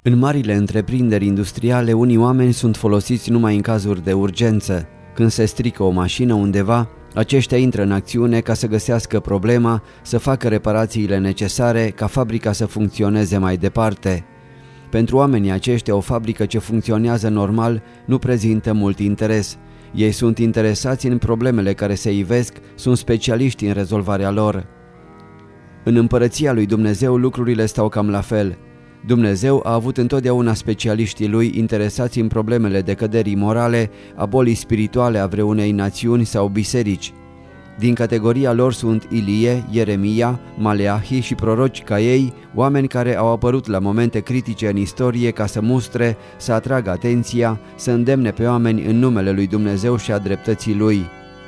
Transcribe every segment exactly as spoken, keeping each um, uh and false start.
În marile întreprinderi industriale, unii oameni sunt folosiți numai în cazuri de urgență. Când se strică o mașină undeva, aceștia intră în acțiune ca să găsească problema, să facă reparațiile necesare ca fabrica să funcționeze mai departe. Pentru oamenii aceștia, o fabrică ce funcționează normal nu prezintă mult interes. Ei sunt interesați în problemele care se ivesc, sunt specialiști în rezolvarea lor. În împărăția lui Dumnezeu lucrurile stau cam la fel. Dumnezeu a avut întotdeauna specialiștii lui interesați în problemele decăderii morale, a bolii spirituale a vreunei națiuni sau biserici. Din categoria lor sunt Ilie, Ieremia, Maleahi și proroci ca ei, oameni care au apărut la momente critice în istorie ca să mustre, să atragă atenția, să îndemne pe oameni în numele lui Dumnezeu și a dreptății lui.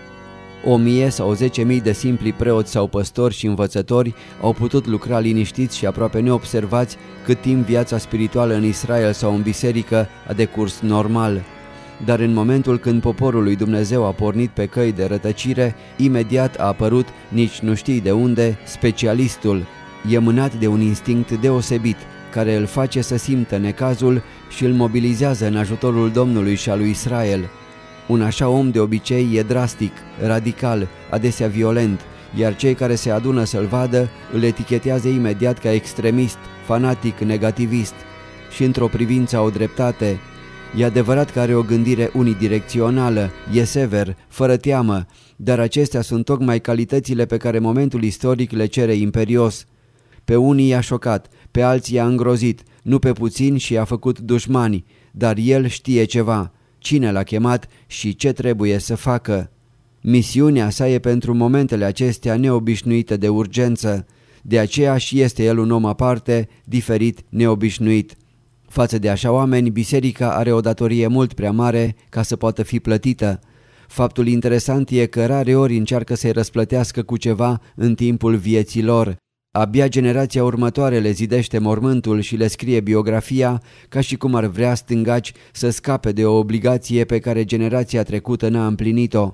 O mie sau zece mii de simpli preoți sau păstori și învățători au putut lucra liniștiți și aproape neobservați cât timp viața spirituală în Israel sau în biserică a decurs normal. Dar în momentul când poporul lui Dumnezeu a pornit pe căi de rătăcire, imediat a apărut, nici nu știi de unde, specialistul. E mânat de un instinct deosebit, care îl face să simtă necazul și îl mobilizează în ajutorul Domnului și a lui Israel. Un așa om de obicei e drastic, radical, adesea violent, iar cei care se adună să-l vadă îl etichetează imediat ca extremist, fanatic, negativist. Și într-o privință au dreptate. E adevărat că are o gândire unidirecțională, e sever, fără teamă, dar acestea sunt tocmai calitățile pe care momentul istoric le cere imperios. Pe unii i-a șocat, pe alții i-a îngrozit, nu pe puțini și i-a făcut dușmani, dar el știe ceva. Cine l-a chemat și ce trebuie să facă. Misiunea sa e pentru momentele acestea neobișnuite de urgență, de aceea și este el un om aparte, diferit, neobișnuit. Față de așa oameni, biserica are o datorie mult prea mare ca să poată fi plătită. Faptul interesant e că rare ori încearcă să-i răsplătească cu ceva în timpul vieții lor. Abia generația următoare le zidește mormântul și le scrie biografia ca și cum ar vrea stângaci să scape de o obligație pe care generația trecută n-a împlinit-o.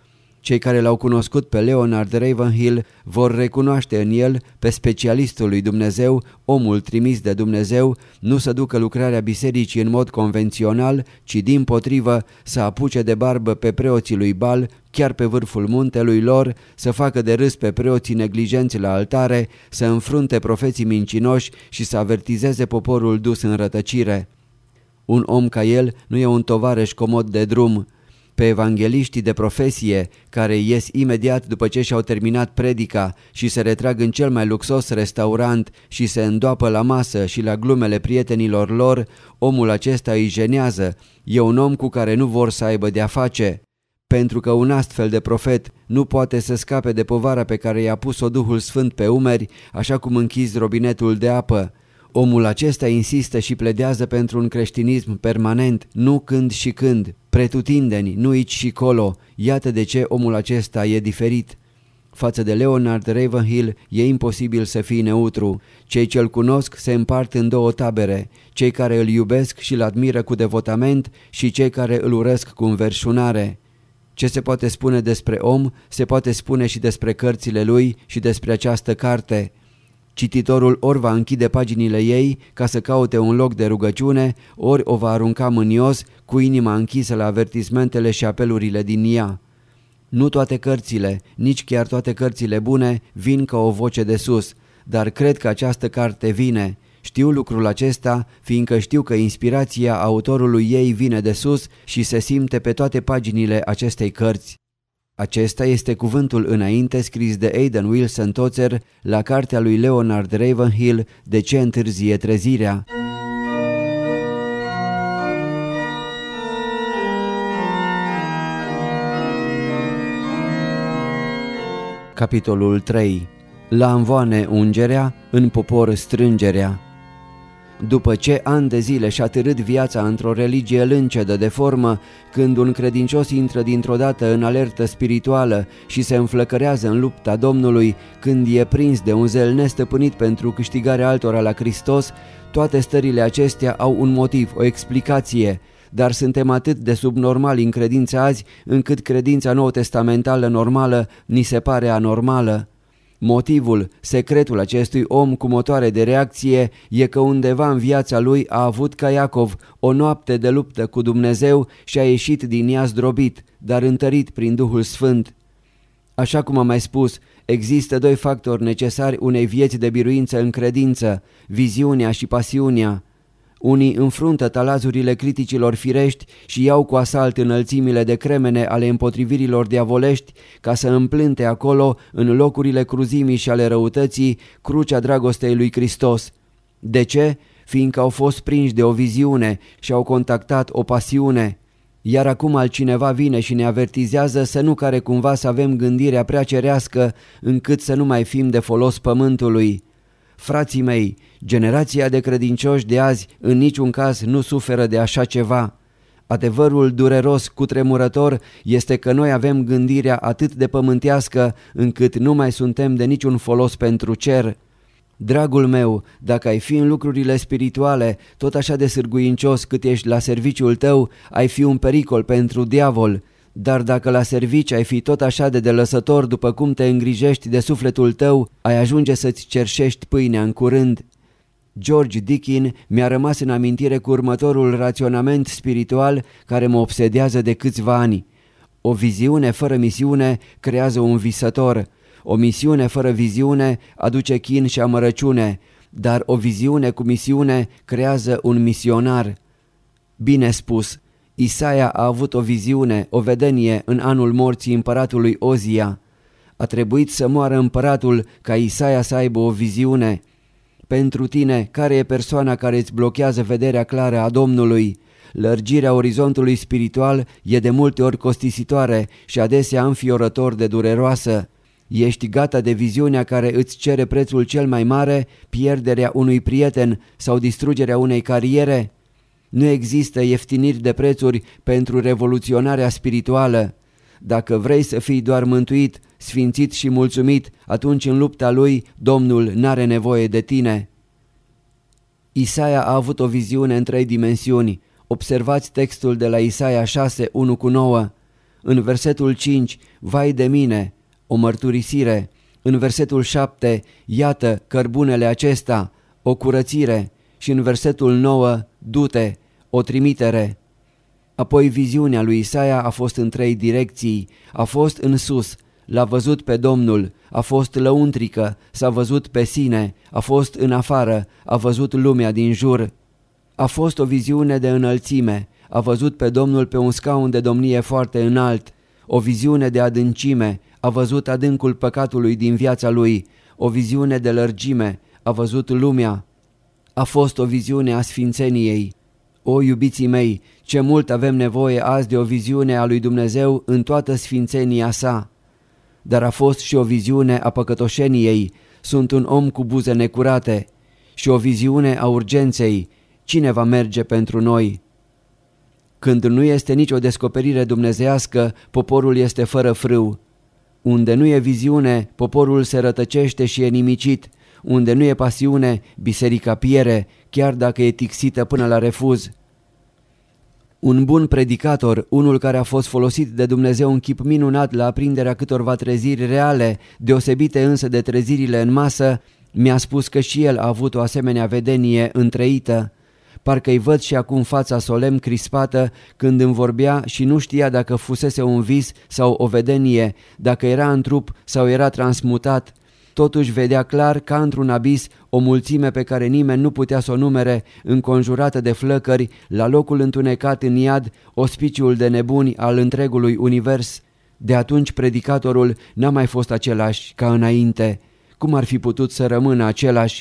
Cei care l-au cunoscut pe Leonard Ravenhill vor recunoaște în el pe specialistul lui Dumnezeu, omul trimis de Dumnezeu, nu să ducă lucrarea bisericii în mod convențional, ci dimpotrivă să apuce de barbă pe preoții lui Bal, chiar pe vârful muntelui lor, să facă de râs pe preoții neglijenți la altare, să înfrunte profeții mincinoși și să avertizeze poporul dus în rătăcire. Un om ca el nu e un tovarăș comod de drum. Pe evangheliștii de profesie, care ies imediat după ce și-au terminat predica și se retrag în cel mai luxos restaurant și se îndoapă la masă și la glumele prietenilor lor, omul acesta îi jenează. E un om cu care nu vor să aibă de-a face. Pentru că un astfel de profet nu poate să scape de povara pe care i-a pus-o Duhul Sfânt pe umeri, așa cum închizi robinetul de apă. Omul acesta insistă și pledează pentru un creștinism permanent, nu când și când, pretutindeni, nu aici și colo. Iată de ce omul acesta e diferit. Față de Leonard Ravenhill e imposibil să fii neutru. Cei ce-l cunosc se împart în două tabere, cei care îl iubesc și îl admiră cu devotament și cei care îl urăsc cu înverșunare. Ce se poate spune despre om, se poate spune și despre cărțile lui și despre această carte. Cititorul ori va închide paginile ei ca să caute un loc de rugăciune, ori o va arunca mânios cu inima închisă la avertismentele și apelurile din ea. Nu toate cărțile, nici chiar toate cărțile bune, vin ca o voce de sus, dar cred că această carte vine. Știu lucrul acesta, fiindcă știu că inspirația autorului ei vine de sus și se simte pe toate paginile acestei cărți. Acesta este cuvântul înainte scris de Aidan Wilson Tozer la cartea lui Leonard Ravenhill, De ce întârzie trezirea? Capitolul trei. La amvoane ungerea, în popor strângerea. După ce ani de zile și-a târât viața într-o religie lâncedă de formă, când un credincios intră dintr-o dată în alertă spirituală și se înflăcărează în lupta Domnului, când e prins de un zel nestăpânit pentru câștigarea altora la Hristos, toate stările acestea au un motiv, o explicație, dar suntem atât de subnormali în credința azi, încât credința nou-testamentală normală ni se pare anormală. Motivul, secretul acestui om cu motoare de reacție e că undeva în viața lui a avut ca Iacov o noapte de luptă cu Dumnezeu și a ieșit din ea zdrobit, dar întărit prin Duhul Sfânt. Așa cum am mai spus, există doi factori necesari unei vieți de biruință în credință, viziunea și pasiunea. Unii înfruntă talazurile criticilor firești și iau cu asalt înălțimile de cremene ale împotrivirilor diavolești ca să împlânte acolo, în locurile cruzimii și ale răutății, crucea dragostei lui Hristos. De ce? Fiindcă au fost prinși de o viziune și au contactat o pasiune. Iar acum altcineva vine și ne avertizează să nu care cumva să avem gândirea prea cerească încât să nu mai fim de folos pământului. Frații mei, generația de credincioși de azi în niciun caz nu suferă de așa ceva. Adevărul dureros, cutremurător, este că noi avem gândirea atât de pământească încât nu mai suntem de niciun folos pentru cer. Dragul meu, dacă ai fi în lucrurile spirituale tot așa de sârguincios cât ești la serviciul tău, ai fi un pericol pentru diavol. Dar dacă la servici ai fi tot așa de delăsător după cum te îngrijești de sufletul tău, ai ajunge să-ți cerșești pâinea în curând. George Dickin mi-a rămas în amintire cu următorul raționament spiritual care mă obsedează de câțiva ani. O viziune fără misiune creează un visător. O misiune fără viziune aduce chin și amărăciune, dar o viziune cu misiune creează un misionar. Bine spus, Isaia a avut o viziune, o vedenie în anul morții împăratului Ozia. A trebuit să moară împăratul ca Isaia să aibă o viziune. Pentru tine, care e persoana care îți blochează vederea clară a Domnului? Lărgirea orizontului spiritual e de multe ori costisitoare și adesea înfiorător de dureroasă. Ești gata de viziunea care îți cere prețul cel mai mare, pierderea unui prieten sau distrugerea unei cariere? Nu există ieftiniri de prețuri pentru revoluționarea spirituală. Dacă vrei să fii doar mântuit, sfințit și mulțumit, atunci în lupta lui Domnul n-are nevoie de tine. Isaia a avut o viziune în trei dimensiuni. Observați textul de la Isaia șase, unu cu nouă. În versetul cinci, vai de mine, o mărturisire. În versetul șapte, iată cărbunele acesta, o curățire. Și în versetul nouă, du-te, o trimitere. Apoi viziunea lui Isaia a fost în trei direcții. A fost în sus, l-a văzut pe Domnul, a fost lăuntrică, s-a văzut pe sine, a fost în afară, a văzut lumea din jur. A fost o viziune de înălțime, a văzut pe Domnul pe un scaun de domnie foarte înalt. O viziune de adâncime, a văzut adâncul păcatului din viața lui. O viziune de lărgime, a văzut lumea. A fost o viziune a sfințeniei. O, iubiții mei, ce mult avem nevoie azi de o viziune a lui Dumnezeu în toată sfințenia sa. Dar a fost și o viziune a păcătoșeniei, sunt un om cu buze necurate, și o viziune a urgenței, cine va merge pentru noi? Când nu este nicio descoperire dumnezeiască, poporul este fără frâu. Unde nu e viziune, poporul se rătăcește și e nimicit. Unde nu e pasiune, biserica piere, chiar dacă e tixită până la refuz. Un bun predicator, unul care a fost folosit de Dumnezeu în chip minunat la aprinderea câtorva treziri reale, deosebite însă de trezirile în masă, mi-a spus că și el a avut o asemenea vedenie întreită. Parcă-i văd și acum fața solemn crispată când îmi vorbea și nu știa dacă fusese un vis sau o vedenie, dacă era în trup sau era transmutat. Totuși vedea clar ca într-un abis o mulțime pe care nimeni nu putea să o numere, înconjurată de flăcări, la locul întunecat în iad, ospiciul de nebuni al întregului univers. De atunci predicatorul n-a mai fost același ca înainte. Cum ar fi putut să rămână același?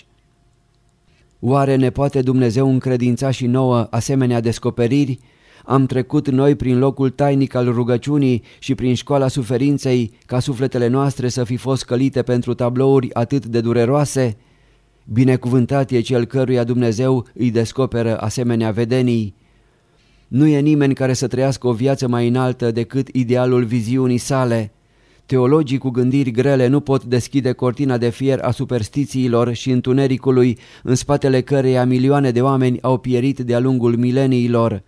Oare ne poate Dumnezeu încredința și nouă asemenea descoperiri? Am trecut noi prin locul tainic al rugăciunii și prin școala suferinței ca sufletele noastre să fi fost călite pentru tablouri atât de dureroase? Binecuvântat e cel căruia Dumnezeu îi descoperă asemenea vedenii. Nu e nimeni care să trăiască o viață mai înaltă decât idealul viziunii sale. Teologii cu gândiri grele nu pot deschide cortina de fier a superstițiilor și întunericului în spatele căreia milioane de oameni au pierit de-a lungul mileniilor.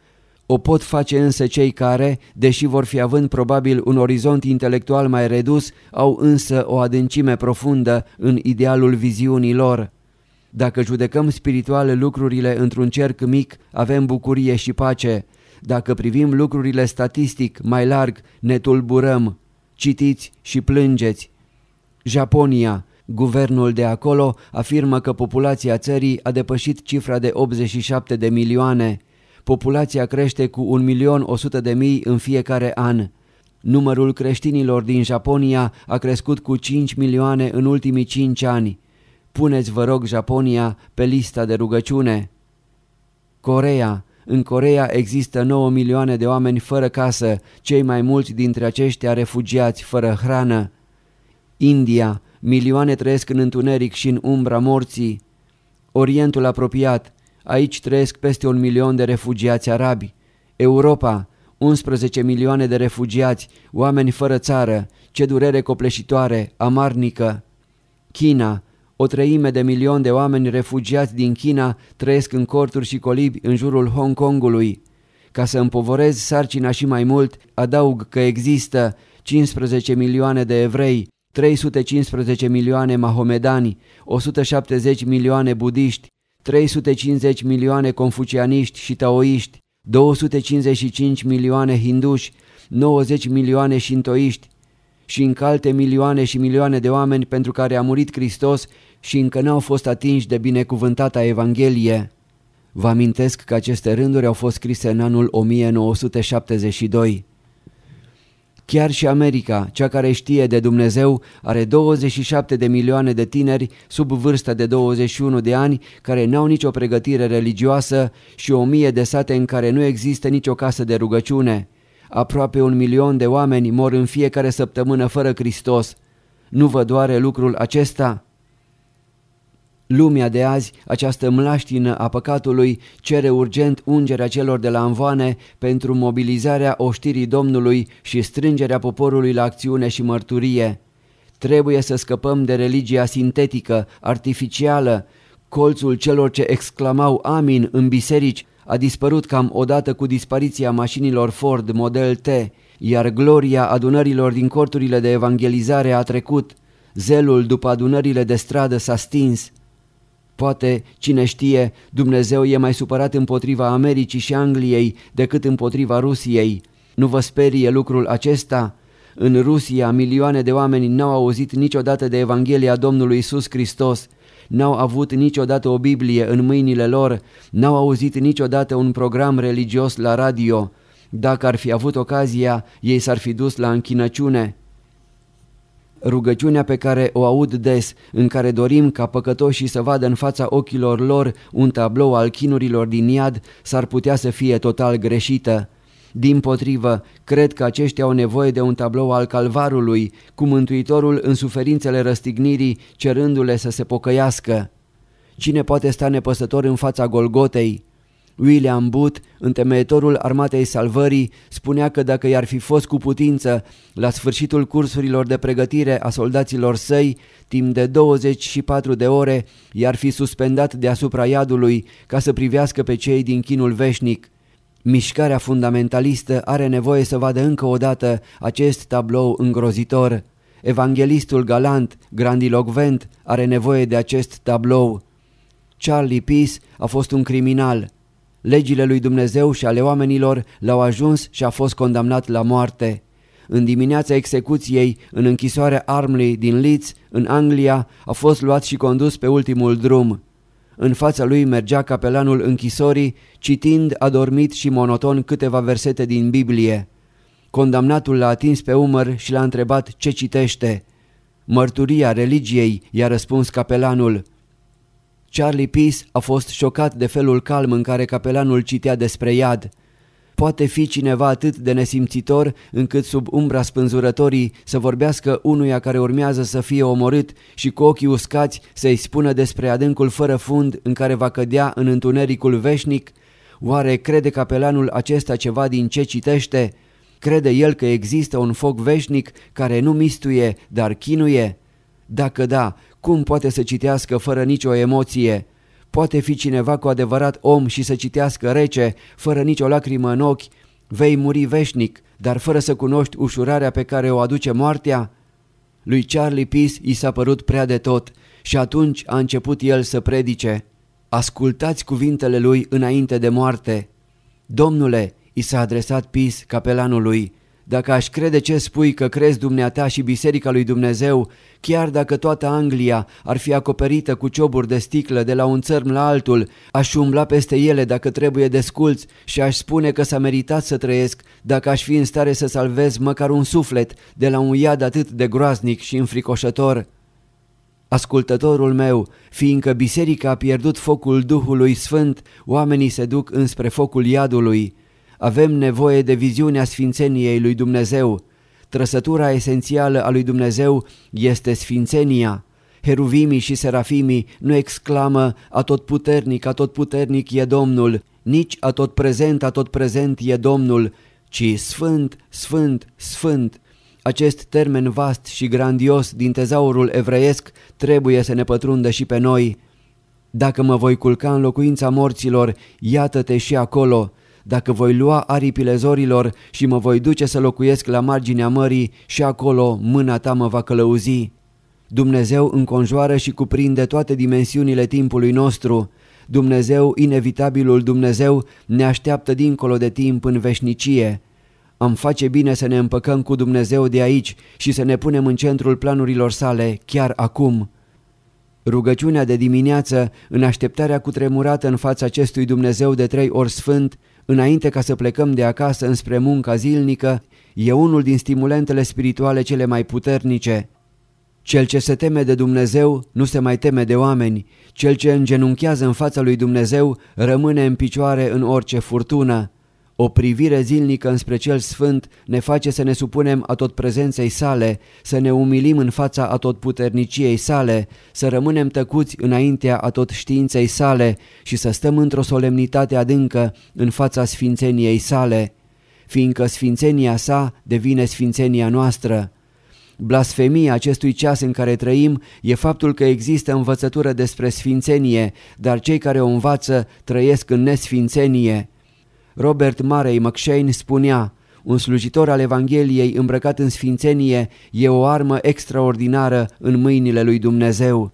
O pot face însă cei care, deși vor fi având probabil un orizont intelectual mai redus, au însă o adâncime profundă în idealul viziunii lor. Dacă judecăm spiritual lucrurile într-un cerc mic, avem bucurie și pace. Dacă privim lucrurile statistic mai larg, ne tulburăm. Citiți și plângeți. Japonia. Guvernul de acolo afirmă că populația țării a depășit cifra de optzeci și șapte de milioane. Populația crește cu un milion o sută de mii în fiecare an. Numărul creștinilor din Japonia a crescut cu cinci milioane în ultimii cinci ani. Puneți, vă rog, Japonia pe lista de rugăciune. Coreea. În Coreea există nouă milioane de oameni fără casă, cei mai mulți dintre aceștia refugiați fără hrană. India. Milioane trăiesc în întuneric și în umbra morții. Orientul apropiat. Aici trăiesc peste un milion de refugiați arabi. Europa. unsprezece milioane de refugiați, oameni fără țară. Ce durere copleșitoare, amarnică. China. O treime de milion de oameni refugiați din China trăiesc în corturi și colibi în jurul Hong Kongului. Ca să împovorez sarcina și mai mult, adaug că există cincisprezece milioane de evrei, trei sute cincisprezece milioane mahomedani, o sută șaptezeci milioane budiști, trei sute cincizeci milioane confucianiști și taoiști, două sute cincizeci și cinci milioane hinduși, nouăzeci milioane șintoiști și încă alte milioane și milioane de oameni pentru care a murit Hristos și încă n-au fost atinși de binecuvântata Evanghelie. Vă amintesc că aceste rânduri au fost scrise în anul o mie nouă sute șaptezeci și doi. Chiar și America, cea care știe de Dumnezeu, are douăzeci și șapte de milioane de tineri sub vârsta de douăzeci și unu de ani care n-au nicio pregătire religioasă și o mie de sate în care nu există nicio casă de rugăciune. Aproape un milion de oameni mor în fiecare săptămână fără Hristos. Nu vă doare lucrul acesta? Lumea de azi, această mlaștină a păcatului, cere urgent ungerea celor de la Amvoane pentru mobilizarea oștirii Domnului și strângerea poporului la acțiune și mărturie. Trebuie să scăpăm de religia sintetică, artificială. Colțul celor ce exclamau amin în biserici a dispărut cam odată cu dispariția mașinilor Ford Model T, iar gloria adunărilor din corturile de evangelizare a trecut. Zelul după adunările de stradă s-a stins. Poate, cine știe, Dumnezeu e mai supărat împotriva Americii și Angliei decât împotriva Rusiei. Nu vă sperie lucrul acesta? În Rusia, milioane de oameni n-au auzit niciodată de Evanghelia Domnului Iisus Hristos, n-au avut niciodată o Biblie în mâinile lor, n-au auzit niciodată un program religios la radio. Dacă ar fi avut ocazia, ei s-ar fi dus la închinăciune. Rugăciunea pe care o aud des, în care dorim ca păcătoșii să vadă în fața ochilor lor un tablou al chinurilor din iad, s-ar putea să fie total greșită. Dimpotrivă, cred că aceștia au nevoie de un tablou al Calvarului, cu Mântuitorul în suferințele răstignirii, cerându-le să se pocăiască. Cine poate sta nepăsător în fața Golgotei? William Booth, întemeietorul Armatei Salvării, spunea că dacă i-ar fi fost cu putință, la sfârșitul cursurilor de pregătire a soldaților săi, timp de douăzeci și patru de ore, i-ar fi suspendat deasupra iadului ca să privească pe cei din chinul veșnic. Mișcarea fundamentalistă are nevoie să vadă încă o dată acest tablou îngrozitor. Evanghelistul galant, grandilocvent, are nevoie de acest tablou. Charlie Peace a fost un criminal. Legile lui Dumnezeu și ale oamenilor l-au ajuns și a fost condamnat la moarte. În dimineața execuției, în închisoarea Armley din Leeds, în Anglia, a fost luat și condus pe ultimul drum. În fața lui mergea capelanul închisorii, citind adormit și monoton câteva versete din Biblie. Condamnatul l-a atins pe umăr și l-a întrebat ce citește. Mărturia religiei, i-a răspuns capelanul. Charlie Peace a fost șocat de felul calm în care capelanul citea despre iad. Poate fi cineva atât de nesimțitor încât sub umbra spânzurătorii să vorbească unuia care urmează să fie omorât și cu ochii uscați să-i spună despre adâncul fără fund în care va cădea în întunericul veșnic? Oare crede capelanul acesta ceva din ce citește? Crede el că există un foc veșnic care nu mistuie, dar chinuie? Dacă da, cum poate să citească fără nicio emoție? Poate fi cineva cu adevărat om și să citească rece, fără nicio lacrimă în ochi, vei muri veșnic, dar fără să cunoști ușurarea pe care o aduce moartea? Lui Charlie Peace i s-a părut prea de tot și atunci a început el să predice. Ascultați cuvintele lui înainte de moarte. Domnule, i s-a adresat Peace capelanului, dacă aș crede ce spui că crezi dumneata și Biserica lui Dumnezeu, chiar dacă toată Anglia ar fi acoperită cu cioburi de sticlă de la un țărm la altul, aș umbla peste ele dacă trebuie desculți și aș spune că s-a meritat să trăiesc dacă aș fi în stare să salvez măcar un suflet de la un iad atât de groaznic și înfricoșător. Ascultătorul meu, fiindcă biserica a pierdut focul Duhului Sfânt, oamenii se duc înspre focul iadului. Avem nevoie de viziunea sfințeniei lui Dumnezeu. Trăsătura esențială a lui Dumnezeu este sfințenia. Heruvimii și serafimii nu exclamă atotputernic, atotputernic e Domnul, nici atotprezent, atotprezent e Domnul, ci Sfânt, Sfânt, Sfânt. Acest termen vast și grandios din tezaurul evreiesc trebuie să ne pătrundă și pe noi. Dacă mă voi culca în locuința morților, iată-te și acolo. Dacă voi lua aripile zorilor și mă voi duce să locuiesc la marginea mării, și acolo mâna ta mă va călăuzi. Dumnezeu înconjoară și cuprinde toate dimensiunile timpului nostru. Dumnezeu, inevitabilul Dumnezeu, ne așteaptă dincolo de timp în veșnicie. Am face bine să ne împăcăm cu Dumnezeu de aici și să ne punem în centrul planurilor sale chiar acum. Rugăciunea de dimineață, în așteptarea cutremurată în fața acestui Dumnezeu de trei ori sfânt, înainte ca să plecăm de acasă înspre munca zilnică, e unul din stimulentele spirituale cele mai puternice. Cel ce se teme de Dumnezeu nu se mai teme de oameni. Cel ce îngenunchează în fața lui Dumnezeu rămâne în picioare în orice furtună. O privire zilnică înspre cel sfânt ne face să ne supunem atotprezenței sale, să ne umilim în fața atotputerniciei sale, să rămânem tăcuți înaintea atotștiinței sale și să stăm într-o solemnitate adâncă în fața sfințeniei sale, fiindcă sfințenia sa devine sfințenia noastră. Blasfemia acestui ceas în care trăim e faptul că există învățătură despre sfințenie, dar cei care o învață trăiesc în nesfințenie. Robert Murray McCheyne spunea: un slujitor al Evangheliei îmbrăcat în sfințenie e o armă extraordinară în mâinile lui Dumnezeu.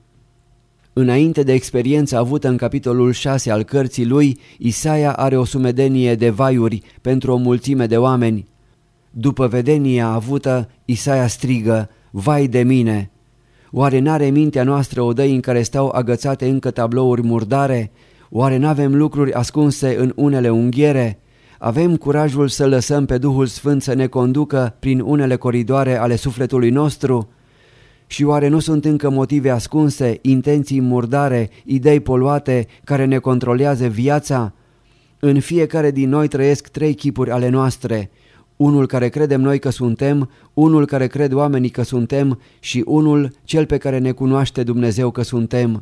Înainte de experiența avută în capitolul șase al cărții lui, Isaia are o sumedenie de vaiuri pentru o mulțime de oameni. După vedenia avută, Isaia strigă: vai de mine! Oare n-are mintea noastră odăi în care stau agățate încă tablouri murdare? Oare n-avem lucruri ascunse în unele unghiere? Avem curajul să lăsăm pe Duhul Sfânt să ne conducă prin unele coridoare ale sufletului nostru? Și oare nu sunt încă motive ascunse, intenții murdare, idei poluate care ne controlează viața? În fiecare din noi trăiesc trei chipuri ale noastre: unul care credem noi că suntem, unul care cred oamenii că suntem și unul, cel pe care ne cunoaște Dumnezeu că suntem.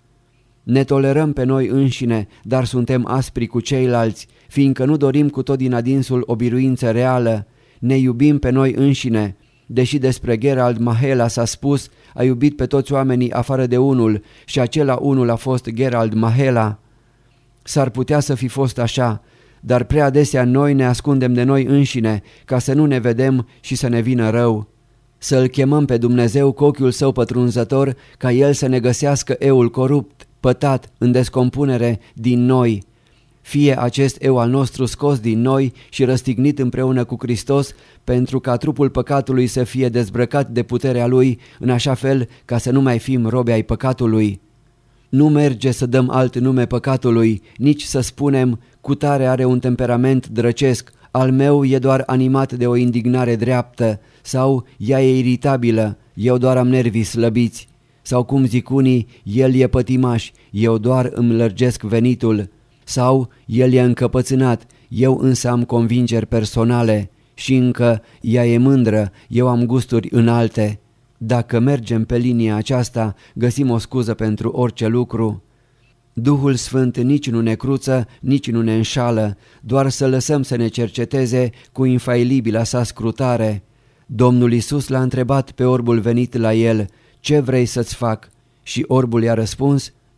Ne tolerăm pe noi înșine, dar suntem aspri cu ceilalți, fiindcă nu dorim cu tot din adinsul o biruință reală. Ne iubim pe noi înșine. Deși despre Gerald Mahela s-a spus: a iubit pe toți oamenii afară de unul, și acela unul a fost Gerald Mahela. S-ar putea să fi fost așa, dar prea adesea noi ne ascundem de noi înșine ca să nu ne vedem și să ne vină rău. Să-L chemăm pe Dumnezeu cu ochiul Său pătrunzător, ca El să ne găsească eul corupt, pătat, în descompunere din noi. Fie acest eu al nostru scos din noi și răstignit împreună cu Hristos, pentru ca trupul păcatului să fie dezbrăcat de puterea Lui, în așa fel ca să nu mai fim robi ai păcatului. Nu merge să dăm alt nume păcatului, nici să spunem: cutare are un temperament drăcesc, al meu e doar animat de o indignare dreaptă, sau ea e iritabilă, eu doar am nervii slăbiți, sau cum zic unii, el e pătimaș, eu doar îmi lărgesc venitul, sau el e încăpățânat, eu însă am convingeri personale, și încă ea e mândră, eu am gusturi înalte. Dacă mergem pe linia aceasta, găsim o scuză pentru orice lucru. Duhul Sfânt nici nu ne cruță, nici nu ne înșală, doar să lăsăm să ne cerceteze cu infailibila sa scrutare. Domnul Iisus l-a întrebat pe orbul venit la el: ce vrei să-ți fac? Și orbul i-a răspuns: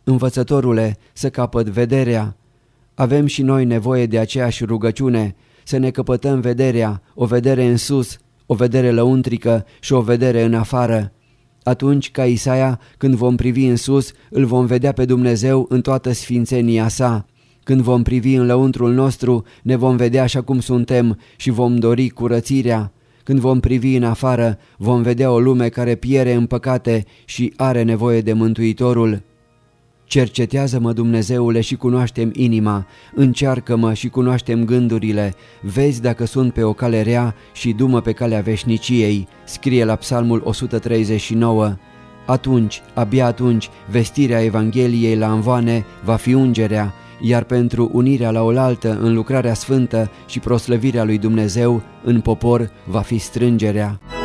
Învățătorule, să capăt vederea. Avem și noi nevoie de aceeași rugăciune, să ne căpătăm vederea, o vedere în sus, o vedere lăuntrică și o vedere în afară. Atunci, ca Isaia, când vom privi în sus, îl vom vedea pe Dumnezeu în toată sfințenia sa. Când vom privi în lăuntrul nostru, ne vom vedea așa cum suntem și vom dori curățirea. Când vom privi în afară, vom vedea o lume care piere în păcate și are nevoie de Mântuitorul. Cercetează-mă, Dumnezeule, și cunoaște-mi inima, încearcă-mă și cunoaște-mi gândurile, vezi dacă sunt pe o cale rea și du-mă pe calea veșniciei, scrie la Psalmul o sută treizeci și nouă. Atunci, abia atunci, vestirea Evangheliei la anvoane va fi ungerea, iar pentru unirea la oaltă în lucrarea sfântă și proslăvirea lui Dumnezeu în popor va fi strângerea.